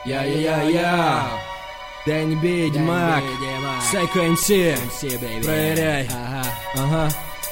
Я-я-я-я. Дэнни Би, Димак, Сайко МС. Проверяй. Ага.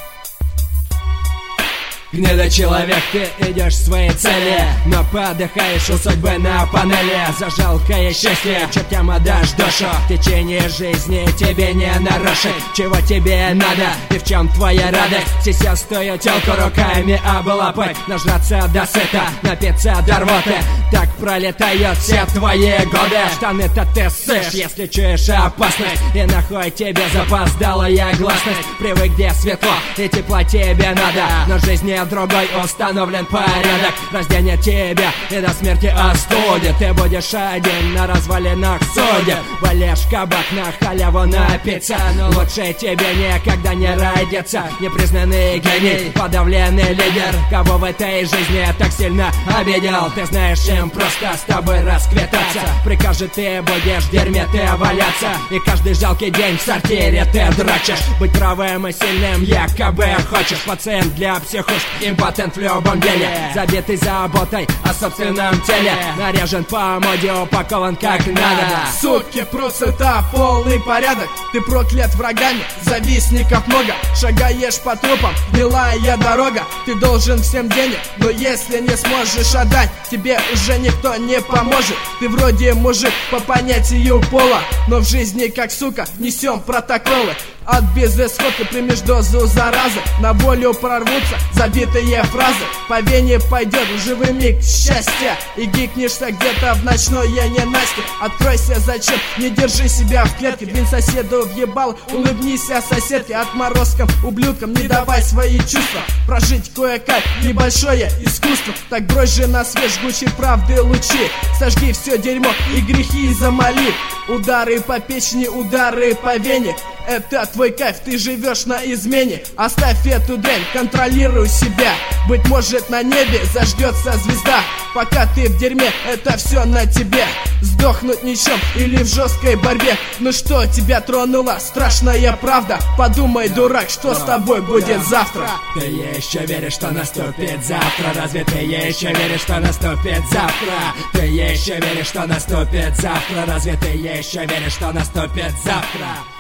Гнедочеловек, ты идешь к своей цели, но подыхаешь у судьбы на панели. За жалкое счастье чертям отдашь душу. Течение жизни тебе не нарушить. Чего тебе надо и в чем твоя радость? Сейчас стою телку руками облапать, нажраться до сыта, напиться до рвоты. Так пролетают все твои годы. Штаны-то ты ссышь, если чуешь опасность. И нахуй тебе запоздалая гласность. Привык, где светло и тепла тебе надо, но в жизни другой установлен порядок. Разденет тебя и до смерти остудит. Ты будешь один на развалинах судеб. Валишь кабак на халяву напиться, но лучше тебе никогда не родиться. Непризнанный гений, подавленный лидер. Кого в этой жизни так сильно обидел? Ты знаешь, им просто с тобой расквитаться. Прикажет, ты будешь в дерьме ты валяться. И каждый жалкий день в сортире ты дрочишь. Быть правым и сильным якобы хочешь. Пациент для психушки, импотент в любом деле, забитый заботой о собственном теле, наряжен по моде, упакован как надо. Суки, процента, полный порядок. Ты проклят врагами, завистников много. Шагаешь по трупам, гнилая дорога. Ты должен всем денег, но если не сможешь отдать, тебе уже никто не поможет. Ты вроде мужик по понятию пола, но в жизни как сука несем протоколы. От безысходки примешь дозу заразы, на волю прорвутся забитые фразы. По вене пойдет живый миг счастья, и гикнешься где-то в ночное ненастье. Откройся, зачем, не держи себя в клетке. Блин, соседу въебал, улыбнись соседке. Отморозкам, ублюдкам не давай свои чувства. Прожить кое-как небольшое искусство. Так брось же на свет жгучей правды лучи. Сожги все дерьмо и грехи замоли. Удары по печени, удары по вене. Это твой кайф, ты живешь на измене. Оставь эту дрянь, контролируй себя. Быть может, на небе зажгется звезда. Пока ты в дерьме, это все на тебе. Сдохнуть ничем или в жесткой борьбе. Ну что тебя тронула страшная правда? Подумай, дурак, что с тобой будет завтра. Ты еще веришь, что наступит завтра? Разве ты еще веришь, что наступит завтра? Ты еще веришь, что наступит завтра? Разве ты еще веришь, что наступит завтра?